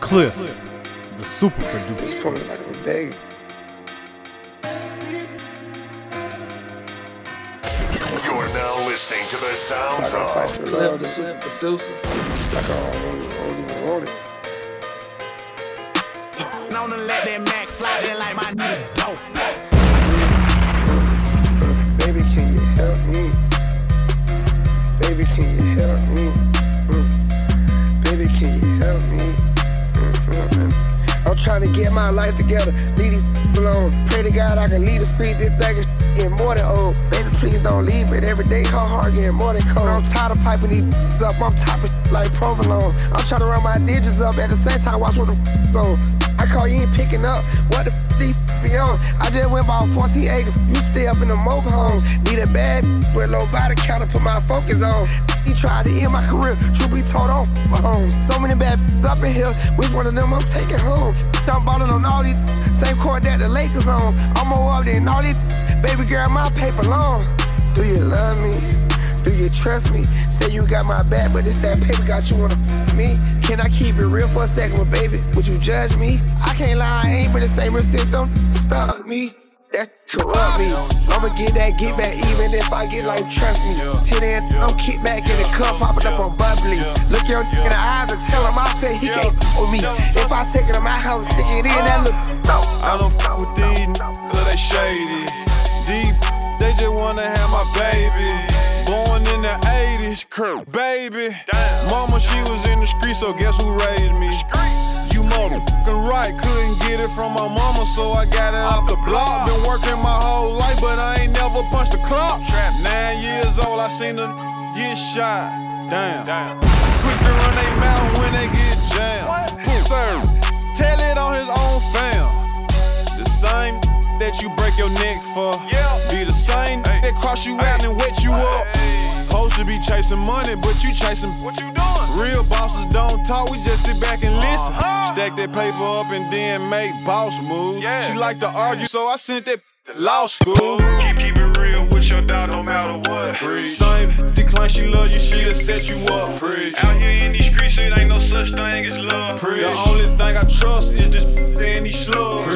Cliff, the super producer. This phone is like a bag. You're now listening to the sounds of Cliff, the super producer. Like I don't even want it. Known to let that Mac fly just like my dope. Baby, can you help me? Baby, can you help me? Baby, can you help me? I'm trying to get my life together, leave these alone. Pray to God I can leave the street, this thing is getting more than old. Baby, please don't leave it, every day her heart getting more than cold. I'm tired of piping these up, I'm topping like provolone. I'm trying to run my digits up, at the same time watch what the on. I call you ain't picking up, what the these be on? I just went bought 14 acres, you stay up in the mobile homes. Need a bad with low body count to put my focus on. He tried to end my career, truth be told on homes. So many bad up in here, which one of them I'm taking home? I'm ballin' on all these, same court that the Lakers on. I'm more up than all these, baby girl, my paper long. Do you love me? Do you trust me? Say you got my back, but it's that paper got you on me. Can I keep it real for a second, but baby, would you judge me? I can't lie, I ain't been the same since don't stop me. That corrupt me. I'ma get that get back even if I get life, trust me. Till then, I'm kick back in the cup, popping up on bubbly. Look your in the eyes and tell him I say he can't with me. If I take it to my house, stick it in, that look no. I don't fuck with these cause they shady. Deep, they just wanna have my baby. Born in the 80s, Kurt, baby. Damn. Mama, she was in the street, so guess who raised me? You motherfucking right, couldn't get it from my mama, so I got it off the block. Been working my whole life, but I ain't never punched a clock. 9 years old, I seen them get shot. Damn. Quick to run they mouth when they get jammed. Third, tell it on his own fam. The same that you break your neck for, be the same that cross you out and wet you up. Supposed to be chasing money, but you chasing what you doing? Real bosses don't talk, we just sit back and listen. Stack that paper up and then make boss moves. She like to argue, so I sent that to law school. Keep it real with your dog, no matter what. Same decline, she love you, she'll set you up. Out here in these streets, it ain't no such thing as love. The only thing I trust is this and these slugs.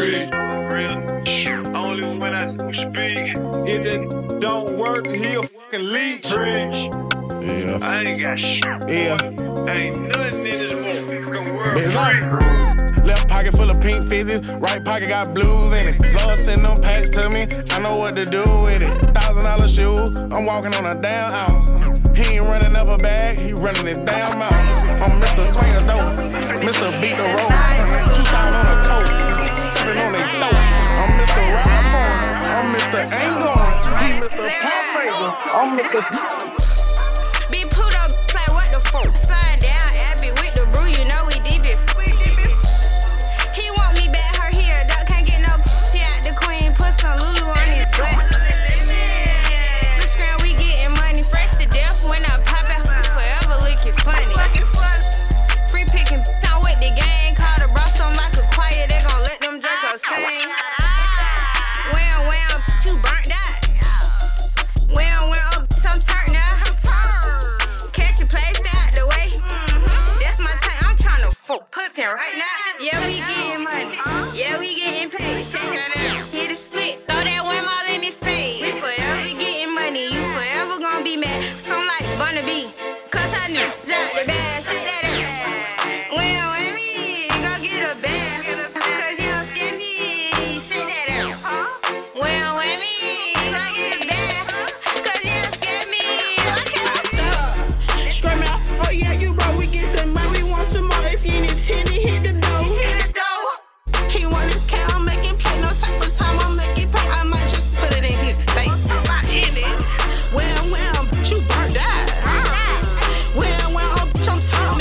Only when I speak, if it don't work, he'll fucking leech. Yeah. I ain't got shit. Yeah. Ain't nothing in this motherfucking world. Left pocket full of pink fizzies, right pocket got blues in it. Plus send them packs to me, I know what to do with it. $1,000 shoes, I'm walking on a damn ounce. He ain't running up a bag, he running his damn mouth. I'm Mr. Swing a dope, Mr. Beat the Road. 2,000 on a toe, stepping on their throat. I'm Mr. Ride Phone, I'm Mr. Angle, I'm Mr. Pop Favor, I'm Mr. Been put up, like what the fuck? Sliding down, Abby with the brew, you know we deep it. He want me back, her here, dog can't get no she out the queen, put some Lulu on his butt. The scram, we getting money, fresh to death when I pop out, forever looking funny. Free picking, down with the gang, call the bros on like a choir, they gon' let them drink or sing. Well, you burnt out. Well, up, some turned out. Catch a place out the way. That's my time, I'm tryna fuck Pumpin' right now. Yeah, we getting money. Yeah, we getting paid. Shake that out. Hit a split. Throw that one all in your face. We forever getting money. You forever gon' be mad. Some like Bunna B. Cause I knew. Drop the bag. Shake that out. Well, me, go get a bag. Cause you don't scare me. Shake that out. Well, me, go get a bag. Cause you don't scare me. What can I say? Scream out, oh yeah, you bro, we get some money, we want some more. If you need 10, hit the dough. He want his cat, I'm making play, no type of time, I'm making pay. I might just put it in his face. Well, but you burnt out. Well, bitch, I'm turning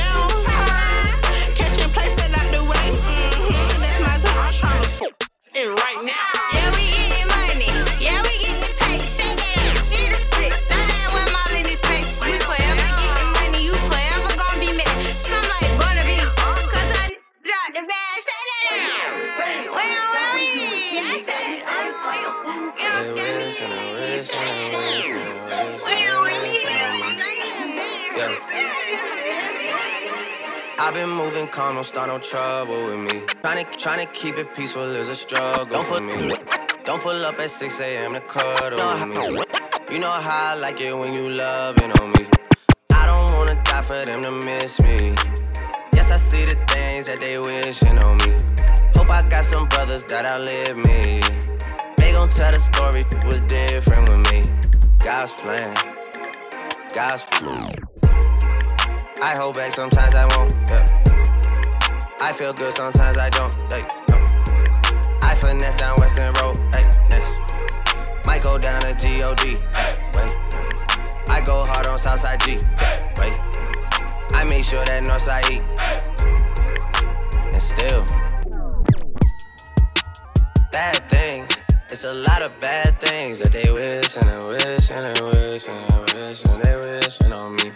I've been moving calm, don't start no trouble with me. Tryna keep it peaceful is a struggle for me. Don't pull up at 6 a.m. to cuddle with me. You know how I like it when you loving on me. I don't wanna die for them to miss me. Yes, I see the things that they wishing on me. Hope I got some brothers that outlive me. They gon' tell the story was different with me. God's plan, God's plan. I hold back, sometimes I won't, yeah. I feel good, sometimes I don't, hey, no. I finesse down Western Road, hey, next. Might go down to G.O.D., hey, wait. I go hard on Southside G, hey, wait. I make sure that Northside eat. And still, bad things. It's a lot of bad things that they wish and they wish and they wish and they wish and they wishing on me.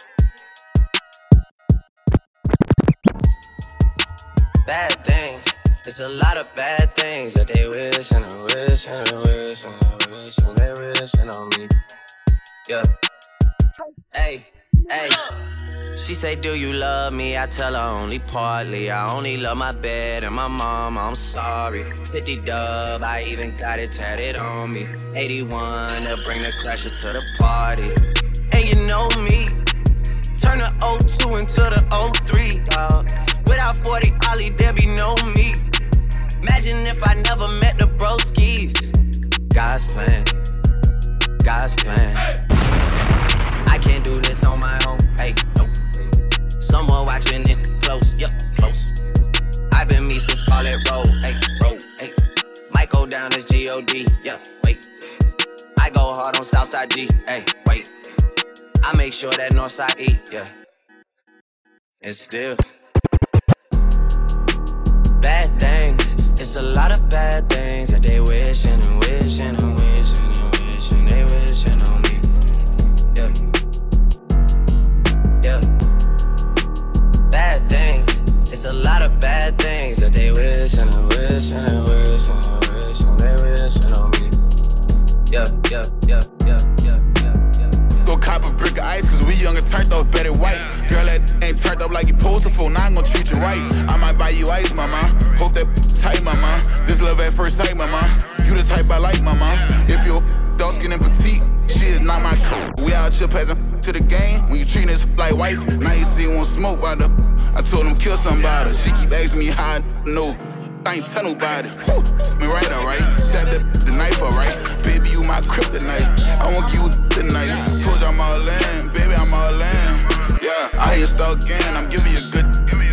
Bad things. It's a lot of bad things that they wish and they wish and they wish and they wish and they wishing on me. Yeah. Hey, hey. She say, do you love me? I tell her only partly. I only love my bed and my mama, I'm sorry. 50 dub, I even got it tatted on me. 81, they'll bring the crasher to the party. And you know me, turn the 02 into the 03, dawg. Without 40 Ollie, there be no me. Imagine if I never met the broskies. God's plan, God's plan. I can't do this on my own, hey, no. Someone watching it close, yup, close. I've been me since Scarlet Road, hey, Might go down as G.O.D., yeah, wait. I go hard on Southside G, hey, wait. I make sure that Northside eat, yeah. And still, bad things. It's a lot of bad things that they wishing and wishing and wishing and wishing they wishing on me. Yeah. Yeah. Bad things. It's a lot of bad things that they wishing and wishing and wishing and wishing they wishing on me. Yeah, yeah, yeah, yeah, yeah, yeah, yeah. Go cop a brick of ice, cause we young and turned off better white. Girl, that ain't turned up like you posted for, now I'm gon' treat you right. I might buy you ice, mama. Hope that tight, mama. This love at first sight, mama. You the type I like, mama. If you're dark skin and petite, she is not my coat. We out here passing to the game. When you treat this like wife, now you see one smoke by the. I told him kill somebody. She keep asking me how I know. I ain't tell nobody. Me right, alright. Stab the knife, alright. Baby, you my kryptonite. I won't give you the night. Told you I'm all in, baby, I'm all in. Yeah, I hear stuck in. I'm giving you a good.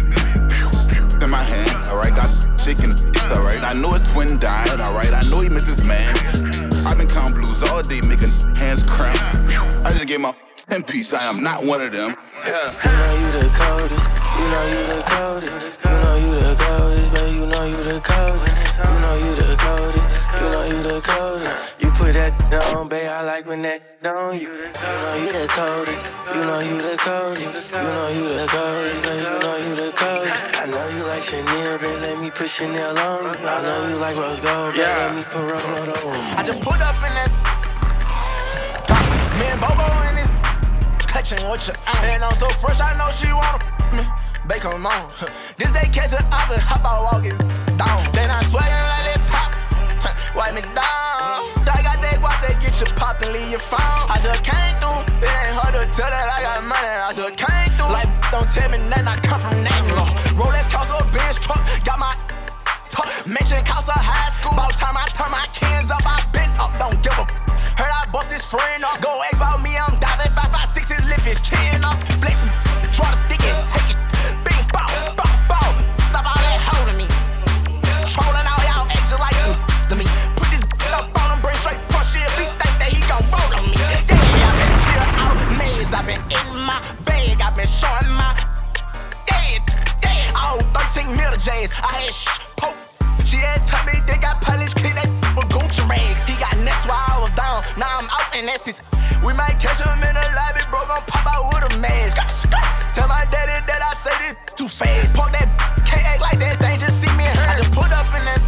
In my hand, alright. Got chicken, alright. I know his twin died, alright. I know he missed his man. I've been counting blues all day, making hands cramp. I just gave my 10 piece. I am not one of them. Yeah. You know you the coldest. You know you the coldest. You know you the coldest, baby. You know you the coldest. You know you the coldest. You know you the coldest. You put that on, babe. I like when that on you. You know you the coldest. You know you the coldest. You know you the coldest, baby. You know you the coldest. I know you like Chanel, babe. Let me put Chanel on you. I know you like rose gold, babe. Let me put rose gold on you. I just put up in that. Me and Bobo in it. Catching what you and I'm so fresh, I know she wanna me. Bake them on. This day catch it up and hop out, walk it down. Then I swaggin' like that top. Wipe me down. I got that guap, they get you popped and leave you found. I just came through. It ain't hard to tell that I got money. I just came through. Like, don't tell me nothing, I come from Nanglo. Rolex cost a Benz truck. Got my talk. Mention cost a high school. About time I turn my cans up, I been up. Don't give a heard I bust this friend up. Go ask about me, I'm diving 556, lift his chin up. Flexin', try to stick it, take it. Bing, bow, bow, bow. Stop all that holding me. Trolling all y'all extra like to me. Put this up on him, bring straight push it. If he think that he gon' roll on me. Yeah, I've been chill out, maze. I've been in my bag. I've been showing my dead. All 13 middle J's. I had poke. She had told me they got polished, clean that with Gucci rags. He got next while I was down, now I'm out in Essex. We might catch him in the lobby, bro, gon' pop out with a mask. Tell my daddy that I say this too fast. Park that, can't act like that thing, just see me and her. I just put up in that.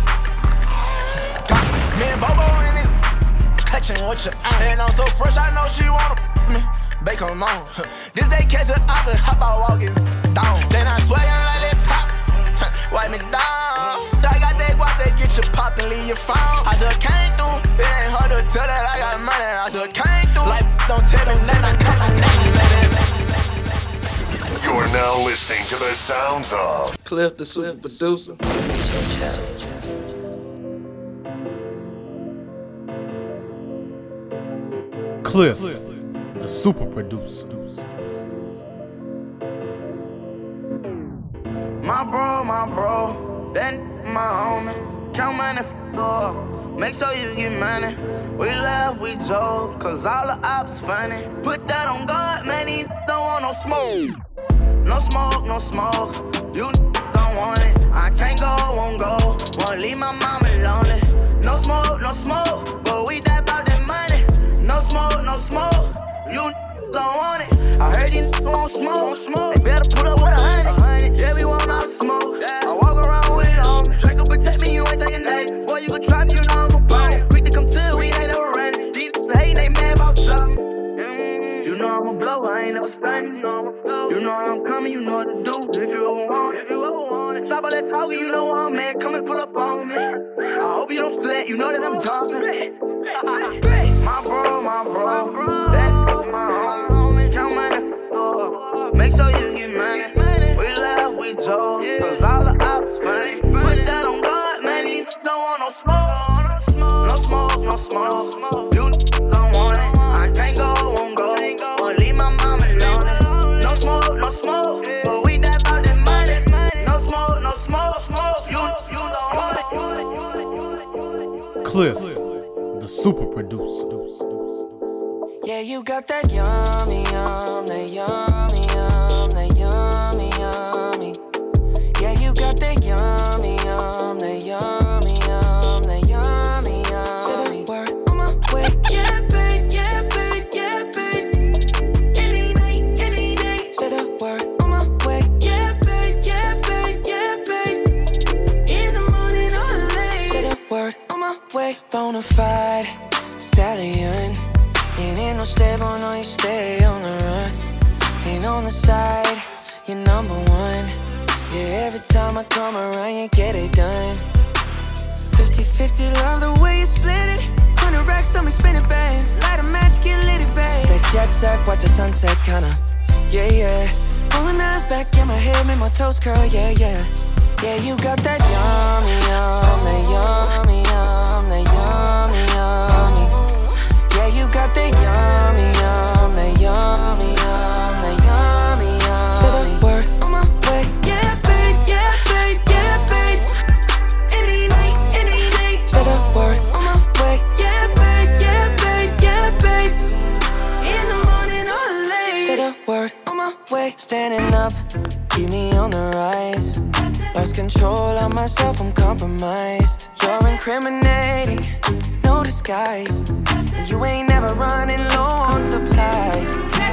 Got me and Bobo in it, catching what you and I'm so fresh, I know she wanna me. bake 'em on. This day catch it up and hop out, walk his down. Then I swaggin' like that top, wipe me down. I got that guap that get you popped and leave your phone. I just came through, it ain't hard to tell that I got money. I just came through, like don't tell me nothing, I cut my name. You're now listening to the sounds of Cliff, the super producer. Cliff, the super producer. My bro, that my homie. Count money, up. Make sure you get money. We laugh, we joke, cause all the ops funny. Put that on God, man, he don't want no smoke. No smoke, you don't want it. I can't go, won't go, won't leave my mama lonely. No smoke, but we die about that money. No smoke, you don't want it. I heard these won't smoke, they better put up with 100. Yeah, we want all the smoke, I walk around with it on me. Draco protect me, you ain't taking that. Boy, you can try me, you know I'm a bone. Quick to come to, we ain't never running. These hating, they mad about something. You know I'm a blow, I ain't never stunning. You know I'm coming, you know what to do. If you ever want it, stop all that talking, you know I'm mad. Come and pull up on me. I hope you don't sweat, you know that I'm dumping. My bro, that's my homie. Count money, make sure you get money. We laugh, we joke, cause all the ops funny. Put that on God, man, you don't want no smoke. No smoke, you don't want it. I can't go, won't go, won't leave my mama lonely. No smoke, but we die about that money. No smoke, you don't want it. Cliff, the super producer. Yeah, you got that yummy, that yummy, that yummy, yummy. Yeah, you got that yummy, that yummy, that yummy, yummy. Say the word on my way. Yeah, babe, yeah, babe, yeah, babe. Any night, any day. Say the word on my way. Yeah, babe, yeah, babe, yeah, babe. In the morning or late. Say the word on my way. Bonafide stallion. Ain't no stable, no, you stay on the run. Ain't on the side, you're number one. Yeah, every time I come around, you get it done. 50-50, love the way you split it. 100 racks on me, spin it, babe. Light a match, get litty, babe. That jet set, watch the sunset, kinda. Yeah, yeah. Pulling eyes back in my head, make my toes curl, yeah, yeah. Yeah, you got that yummy, that yummy, that yummy, yummy. Yeah, you got that yummy, that yummy, that yummy, yummy. Say the word on my way. Yeah, babe, yeah, babe, yeah, babe. Any night, any day. Say the word on my way. Yeah, babe, yeah, babe, yeah, babe. In the morning or late. Say the word on my way. Standing up, keep me on the rise. Lost control of myself, I'm compromised. You're incriminating, no disguise. And you ain't never running low on supplies.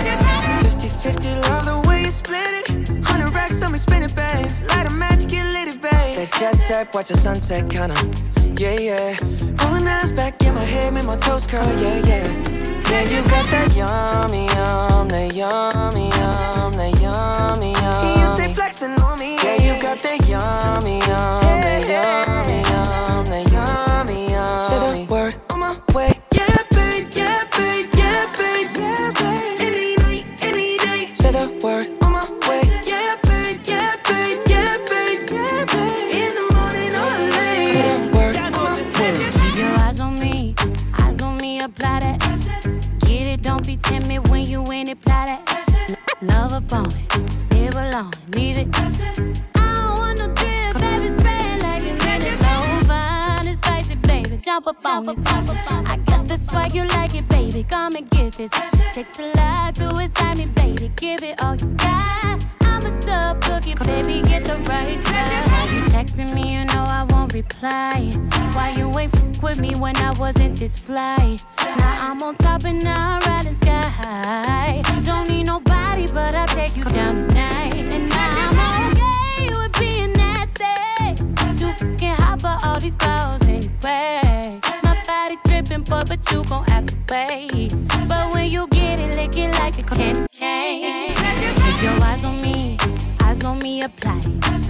50-50, love the way you split it. 100 racks on me, spin it, babe. Light a match, get litty, babe. That jet set, watch the sunset, kinda. Yeah, yeah. Rolling eyes back in my head, make my toes curl, yeah, yeah. Yeah, you got that yummy, that yummy, that yummy, yummy. You stay flexing on me. Yeah, you got that yummy, that yummy, that yummy, yummy. Say the word on my way. Yeah, babe, yeah, babe, yeah, babe, yeah, babe. Any night, any day. Say the word on my way. Yeah, babe, yeah, babe, yeah, babe, yeah, babe. In the morning or late. Say the word on my way. Keep your eyes on me, apply that. Get it, don't be timid when you in it, apply that. Love up on it, live alone, leave it. I don't want no drip, baby, spread like it's in it. So fine and spicy, baby, jump up on it. I guess that's why you like it, baby, come and get this. Takes a lot to excite me, baby, give it all you got. I'm a tough cookie, baby, get the right spot. Why you texting me, you know I won't reply. Why you ain't f*** with me when I wasn't this fly? Now I'm on top and now I'm riding sky high. Don't need nobody, but I'll take you down tonight. And now I'm okay with being nasty. Too f***ing hot for all these clothes anyway. My body dripping, but you gon' have to wait. But when you get it, lick it like a Keep your eyes on me, apply.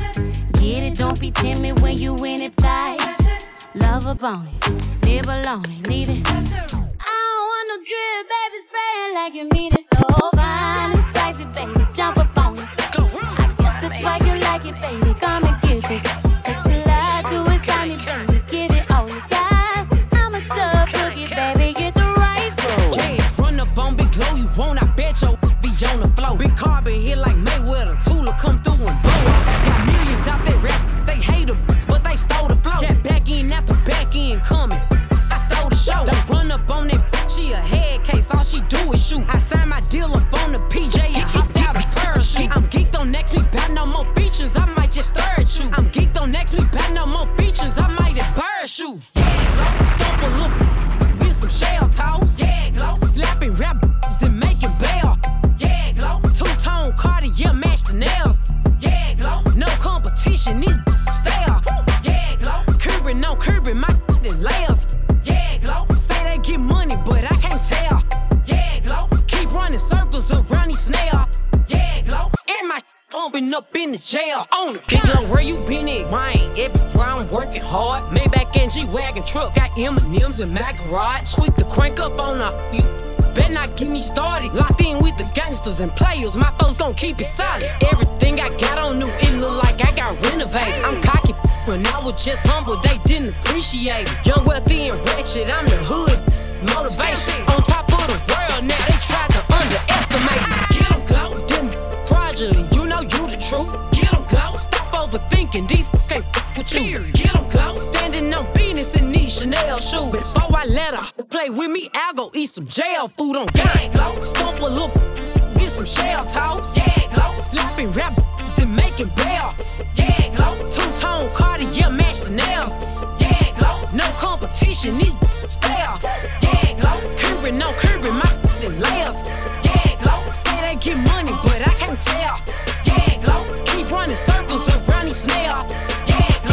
Get it, don't be timid when you in it, fly. Love up on it, live alone it, leave it. I don't want no drip, baby, spraying like you mean it. So fine and spicy, baby, jump up on it. I guess that's why you like it, baby, come and get this. Sexy life, do it, sign me, baby, give it all you got. I'm a tough cookie, baby, get the rice roll. Yeah, run up on Big Glow, you won't, I bet your be on the flow. Big carbon hit like Mayweather, Tula come through and blow up. Got millions out there rap, they hate her, but they stole the flow. Got back in after back in coming, I stole the show. Don't run up on that, she a head case, all she do is shoot. I signed my deal up on the PJ and hopped out a parachute. I'm geeked on next week, bout no more features, I might just stir at you. I'm geeked on next week, bout no more features, I might embarrass you. Yeah, stomp a little with some shell toes. Yeah, glow, slapping rap and making bail. Yeah, glow, two-tone Cartier match the nails. Yeah, glow, no competition, these stale. Yeah, glow, curbing, no curbing, my layers. Yeah, glow, say they get money, but I can't tell. Yeah, glow, keep running circles around these snail. Yeah, glow, and my pumping up in the jail. On the Big Glow, where you been at? Mine, everywhere I'm working hard. Maybach and G-Wagon truck, got M&M's in my garage. Quick to crank up on you. Better not get me started. Locked in with the gangsters and players. My folks gon' keep it solid. Everything I got on new, it look like I got renovated. I'm cocky when I was just humble, they didn't appreciate it. Young, wealthy, and ratchet, I'm the hood. Motivation on top of the world now, they tried to underestimate me. Get 'em glow, them fraudulent, you know you the truth. Get 'em glow, stop overthinking, these can't with you. Get 'em glow, standing on business in these Chanel shoes. Before I let her play with me, I'll go eat some jail food on gang. Stomp a little with some shell toes. Yeah, glow, slapping rap and making bail. Yeah, glow, two-tone Cartier match the nails. Yeah, glow, no competition, these stale. Yeah, glow, curbing, no curbing, my layers. Yeah, glow, say they get money, but I can't tell. Yeah, glow, keep running circles around these snail. Yeah, glow.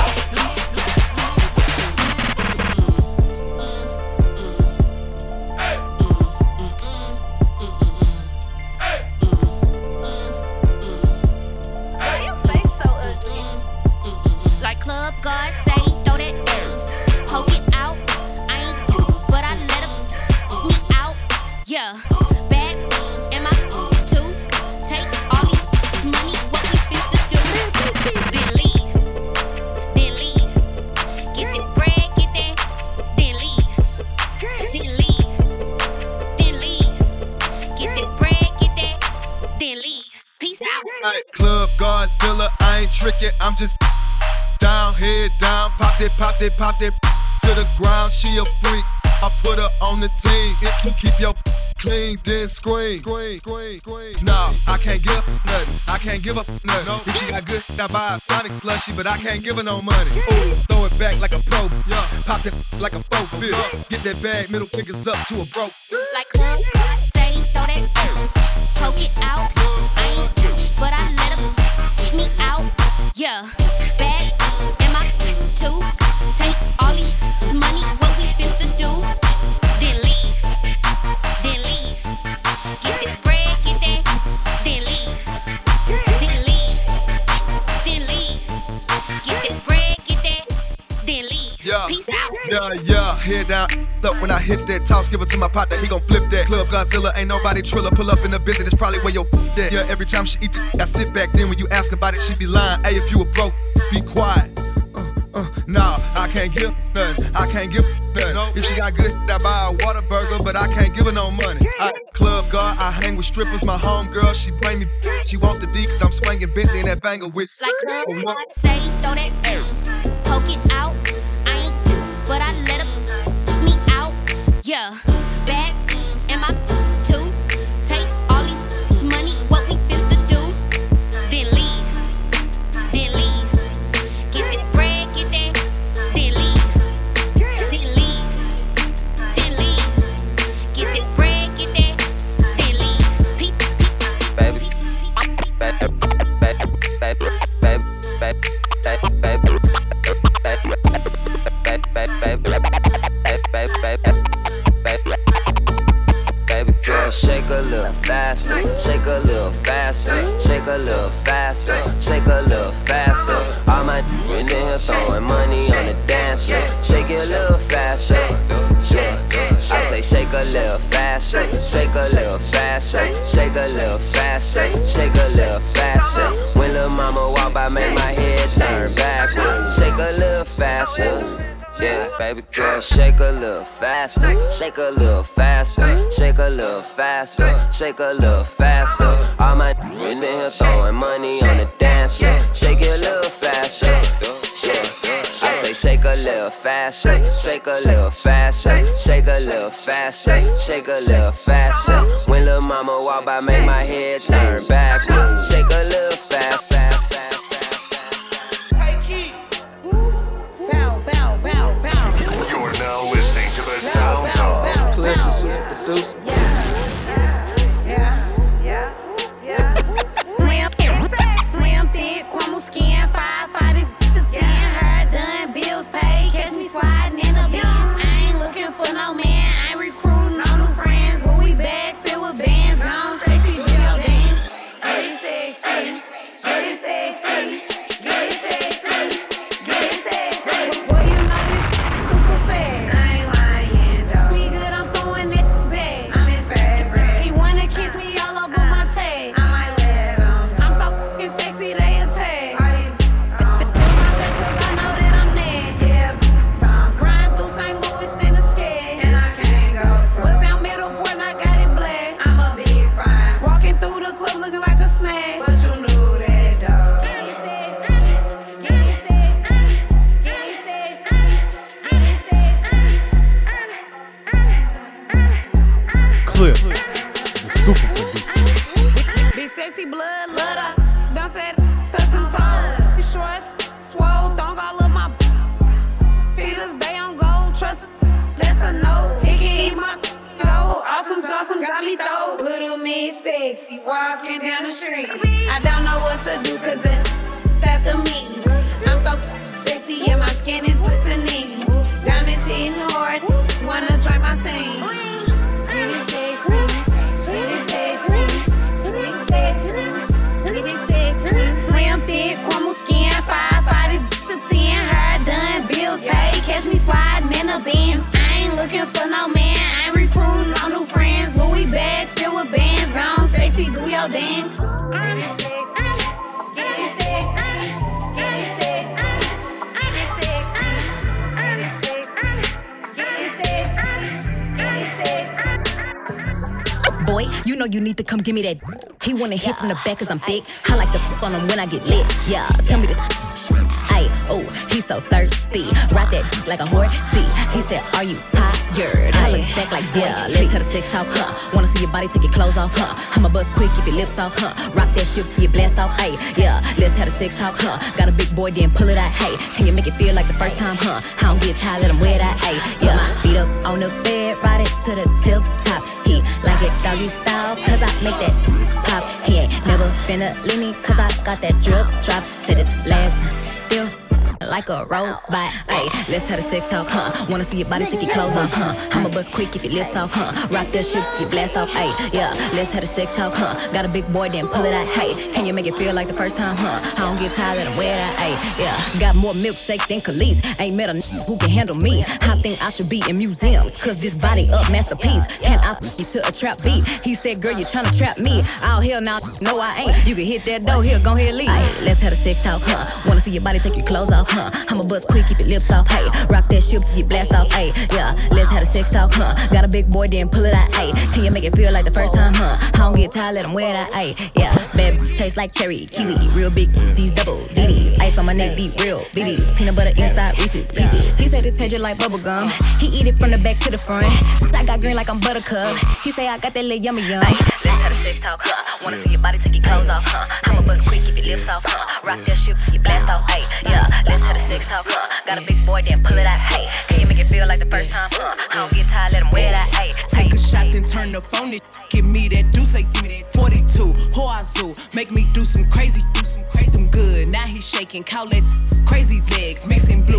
Club God say, throw that down, poke it out. I ain't but I let him me out. Yeah, bad am I too? Take all these money, what we finna do? Then leave, get the bread, get that, then leave, get the bread, get that, then leave. Peace out. Right, Club Godzilla, I ain't tricking, I'm just down, head down, pop that to the ground. She a freak, I put her on the team. If you keep your clean, then scream. No, I can't give up nothing. I can't give up nothing. If she got good, I buy a Sonic slushy, but I can't give her no money. Ooh, throw it back like a pro, pop that like a 4-5. Get that bag, middle fingers up to a broke. Like Club God say, throw that down, poke it out. I ain't but I let him me out. Yeah, bad am I too? Take all these money, what we finna do? Then leave, get that bread, get that, then leave, get that bread, get that, then leave. Yeah. Peace out. Yeah, head down, up when I hit that toss, give it to my partner, he gon' flip that. Club Godzilla, ain't nobody triller, pull up in the business, that's probably where your at. Yeah, every time she eat I sit back, then when you ask about it, she be lying. Hey, if you were broke, be quiet. Nah, I can't give nothing, If she got good, I buy a Whataburger, but I can't give her no money. Club guard, I hang with strippers, my homegirl, she bring me, she want the D, cause I'm swinging Bentley in that banger with. Like Club God say, throw that down, poke it out. I ain't but I let him me out. Yeah, bad am I too? Take all these money, what we finna do? Then leave, get that bread, get that, then leave, get that bread, get that, then leave. Baby, faster, shake a little faster, shake a little faster. All my in here throwing money on the dance floor. Shake it a little faster, yeah. I say shake a little faster, shake a little faster, shake a little faster, shake a little faster. When little mama walk by, make my head turn backwards. Shake a little faster. Yeah, baby girl, shake a little faster, shake a little faster, shake a little faster, shake a little faster. All my in here throwing money on the dance floor. Shake it a little faster, yeah. I say shake a little faster, shake a little faster, shake a little faster, shake a little faster. When little mama walk by, make my head turn backwards. Shake a little fast, fast, fast, fast. You're now listening to the sounds of Clip the super producer. Slim, thick, crumble skin, 5'5", this the 10. Her done, bills paid, catch me sliding in the Benz. I ain't looking for no man, I ain't recruiting no new friends. But we back, filled with bands, gone sexy, do your dance. Get it sexy, get it sexy, get it sexy, get it sexy. Boy, you know this super fast. I ain't lying, though. Me good, I'm throwing it back. I'm his favorite. He wanna kiss me all over my tag. I might let him. I'm so fucking sexy, they attack. All these myself, cause I know that I'm next. Yeah, grind through St. Louis in the skate. And I can't go slow. What's down middle, boy, and I got it black. I'm a big fine. Walking through the club looking like a snake. But you knew that, dog. Get it sexy, get it sexy, get it sexy, get it sexy. Cliff, the super producer. Big sexy blood, love her. Bounce that, touch them toes. Shorts, swole, don't all of my. See this day on gold, trust it, that's a no. He can eat my go. Awesome, got me though. Little me sexy, walking down the street. I don't know what to do, cause the after me. I'm so sexy, yeah, my skin is glistening. Diamonds hitting hard, wanna try my team. Get it sexy, get it sexy, get it sexy, get it sexy. Slim, thick, crumble skin, 5'5", this the 10. Her done, bills paid, catch me sliding in the Benz. I ain't looking for no man, I ain't recruiting no new friends. But we back, filled with bands, gone sexy, do your dance. Get it sexy, get it sexy, get it sexy, get it sexy. Boy, you know you need to come give me that. He wanna hit from the back cause I'm thick. I like to fuck on him when I get lit. Yeah, tell me this. Ay, oh, he's so thirsty. Ride that like a horsey. He said, are you tired? I look back like, yeah, let's have a sex talk, huh? Wanna see your body, take your clothes off, huh? I'ma bust quick, keep your lips off, huh? Rock that shit till you blast off, ay, yeah, let's have a sex talk, huh? Got a big boy, then pull it out, hey. Can you make it feel like the first time, huh? I don't get tired, let him wear that, ay, yeah. My feet up on the bed, ride it to the tip top. He like it doggy style, cause I make that pop. He ain't never finna leave me, cause I got that drip drop. Said it's last, still like a robot. Ay, let's have a sex talk, huh? Wanna see your body, take your clothes off, huh? I'ma bust quick, keep your lips off, huh? Rock that shit till you blast off, ay, yeah. Let's have a sex talk, huh? Got a big boy, then pull it out, hey. Can you make it feel like the first time, huh? I don't get tired, let him wear that, ay, yeah. Got more milkshakes than Khalees. Ain't met a who can handle me. I think I should be in museums, cause this body up masterpiece. Can I you to a trap beat? He said, girl, you tryna trap me. Oh, hell now, no, I ain't. You can hit that door, here, go ahead, leave. Ay, let's have a sex talk, huh? Wanna see your body, take your clothes off, huh? I'ma bust quick, keep your lips off, hey. Rock that shit till you blast off, hey. Yeah, let's have a sex talk, huh? Got a big boy, then pull it out, hey. Can you make it feel like the first time, huh? I don't get tired, let him wear that, hey. Yeah, bad taste like cherry, kiwi, real big, these double DDs. Ice on my neck, deep, real BBs. Peanut butter inside Reese's Pieces. He said it tasted like bubble gum. He eat it from the back to the front. I got green like I'm Buttercup. He say I got that little yummy yum. Let's have a sex talk, huh? Wanna see your body, take your clothes off, huh? I'ma bust quick, keep your lips off, huh? Rock that shit till you blast off, hey. Yeah, let's have a sex talk, huh? Got a big boy, then pull it out, hey. Can you make it feel like the first time, huh? I don't get tired, let him wear that, hey. Take a shot, then turn up on it. Give me that deuce, give me that 42. Hoazoo, make me do some crazy, them good. Now he shaking, call it crazy legs. Mixing blue with the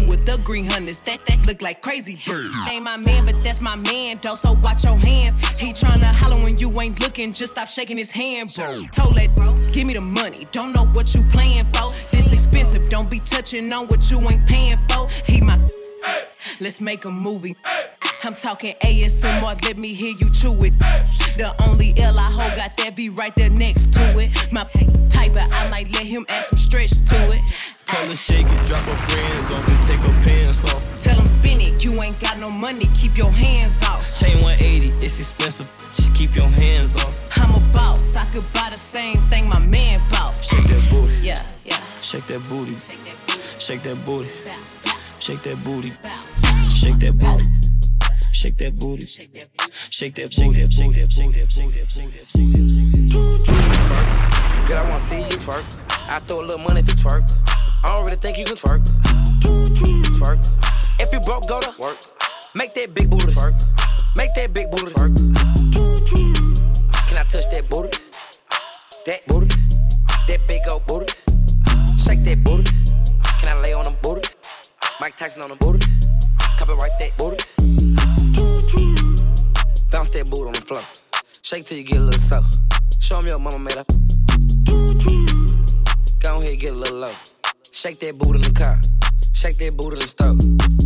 green hunters. That look like crazy bird. Ain't my man, but that's my man, though, so watch your hands. He tryna holler when you ain't looking, just stop shaking his hand, bro. Told that bro, give me the money, don't know what you playing for. This expensive, don't be touching on what you ain't paying for. He my, let's make a movie. I'm talking ASMR, let me hear you chew it. The only L I hold got that B right there next to it. My type, but I might let him add some stretch to it. Tell her shake it, drop her friends off and take her pants off. Tell him spin it, you ain't got no money, keep your hands off. Chain 180, it's expensive, just keep your hands off. I'm a boss, I could buy the same thing my man bought. Shake that booty, yeah. Shake that booty, shake that booty, shake that booty, shake that booty. Shake that booty, shake that booty, shake that booty, shake that booty. Girl, I wanna see you twerk. I throw a little money if you twerk. I don't really think you can twerk. Twerk. If you broke, go to work. Make that big booty twerk. Make that big booty twerk. Can I touch that booty? That booty. That big old booty. Shake that booty. Can I lay on the booty? Mike Tyson on the booty. Copyright that booty. Bounce that booty on the floor. Shake till you get a little sour. Show me your mama made up. Go ahead, get a little low. Shake that booty in the car. Shake that booty in the stove.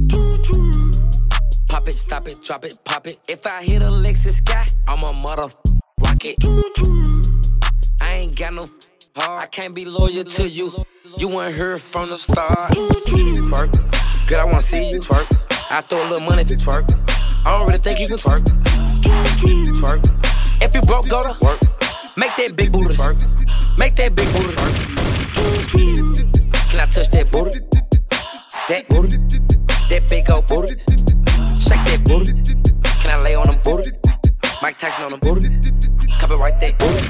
Pop it, stop it, drop it, pop it. If I hit a Lexus sky, I'm a mother rocket. I ain't got no heart. I can't be loyal to you. You weren't here from the start. Twerk. Girl, I wanna see you twerk. I throw a little money if you twerk. I don't really think you can twerk. Twerk. If you broke, go to work. Make that big booty twerk. Make that big booty twerk. Can I touch that booty? That booty. That big old booty. Shake that booty. Can I lay on the booty? Mike Tyson on the booty. Copyright that booty.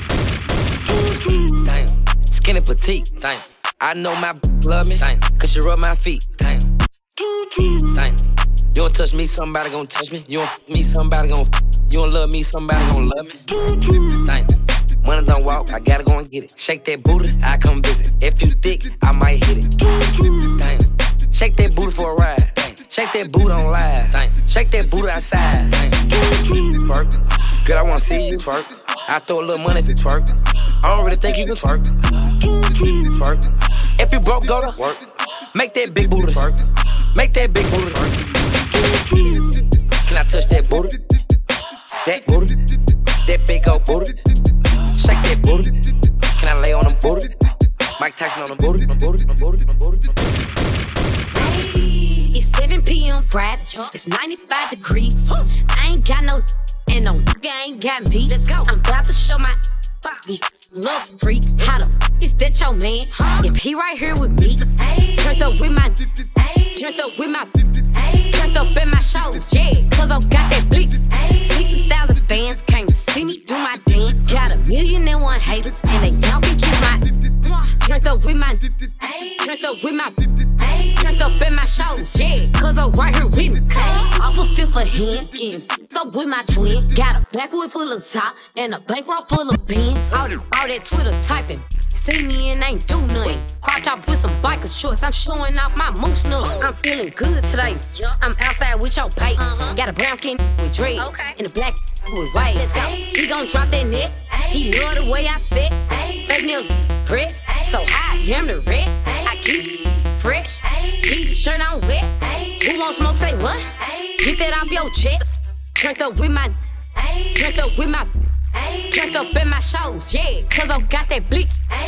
Damn. Skinny petite. Damn. I know my love me. Damn. Cause she rub my feet. Damn. Damn. You don't touch me, somebody gon' touch me. You don't me, somebody gon' you don't love me, somebody gon' love me. Damn. Money don't walk, I gotta go and get it. Shake that booty, I come visit. If you thick, I might hit it. Damn. Shake that booty for a ride. Damn. Shake that booty on live. Damn. Shake that booty outside. Twerk. Girl, I wanna see you twerk. I throw a little money if you twerk. I don't really think you can twerk. Twerk. If you broke, go to work. Make that big booty twerk. Make that big booty twerk. Can I touch that booty? That booty. That big old booty. Shake that booty. Can I lay on the booty? Mike Tyson on the booty. It's 7 p.m. Friday. It's 95 degrees. I ain't got no and no nigga ain't got me. Let's go. I'm about to show my these love freak. How the is that your man? If he right here with me, turned up with my, turned up with my, turned up in my shows, yeah. Cause I got that blick. 60,000 fans came to see me do my dance. Got 1,000,001 haters, and they y'all can kiss my. Turned up with my, turned up with my, turned up in my shows, yeah. Cause I'm right here with me. Off a fifth of hand, getting up with my twin. Got a backwood full of top and a bankroll full of beans. All that Twitter typing. See me and ain't do nothing. Crop top with some biker shorts. I'm showing off my moose nut. I'm feeling good today. I'm outside with your pay. Got a brown skin with dreads and a black with waves. He gon' drop that net. He love the way I sit. Fake nails press. So high, damn the red. I keep fresh. Keep the shirt on wet. Who won't smoke? Say what? Get that off your chest. Turned up with my. Turned up with my. Turned up in my shows, yeah, cause I got that blick.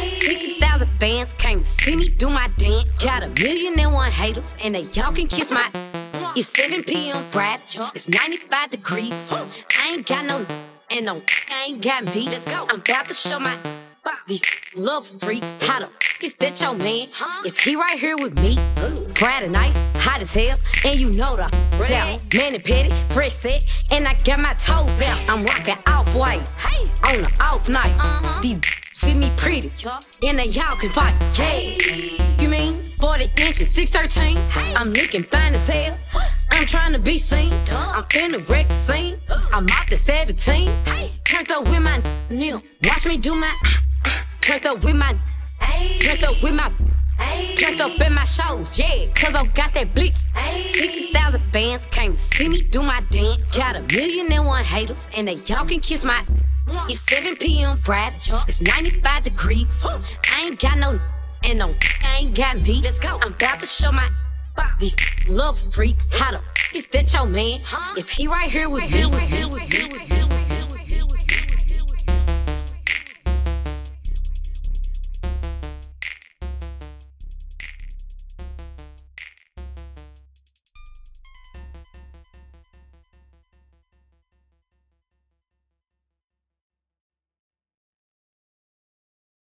60,000 fans came to see me do my dance. Got 1,000,001 haters, and they y'all can kiss my. It's 7 p.m. Friday, it's 95 degrees. I ain't got no, and no, I ain't got me. Let's go. I'm about to show my these love freak. How the is that your man? If he right here with me, Friday night, hot as hell, and you know the sound. Man and petty, fresh set, and I got my toes out. I'm rocking off-white, on the off night. These see me pretty, and they y'all can fight. Yeah, you mean 40 inches, 6'13"? I'm looking fine as hell. I'm trying to be seen. I'm finna wreck the scene. I'm out the 17. Turned up with my nil. Watch me do my. Turned up with my. Turned up with my. Turned up in my shows, yeah, cause I got that blick. 60,000 fans came to see me do my dance. Got 1,000,001 haters, and they y'all can kiss my. It's 7 p.m. Friday, it's 95 degrees. I ain't got no, and no, I ain't got me. Let's go. I'm about to show my. These love freak. How the is that your man? If he right here with me.